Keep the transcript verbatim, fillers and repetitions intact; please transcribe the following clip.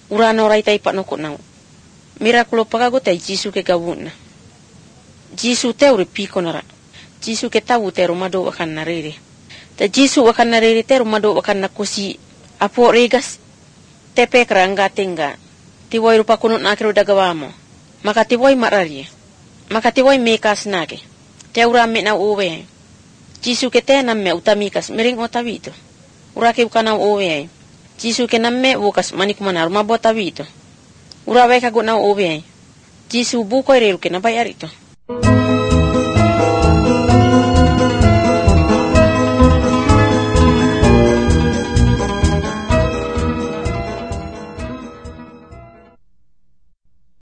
Urano rai tai pa noko nau. Mirakulo pagago tai Jisu ke gabuna. Jisu te uri piko nara. Jisu ke tahu te rumado wakan narere. Ta Jisu wakan narere te rumado wakan nakusi apo regas. Tepe kerangga tengga. Tiwoi rupa kunut nakiro dagawamo. Maka tiwoi marari. Maka tiwoi mekas nage. Te ura me na uwe. Jisu ke te namme utamikas miring otawito. Ura ke ukana uwe. Jisu ke namme ukas manikumana rumabo tawito. Ura weka go na uwe. Jisu buko ireru ke nabayarito.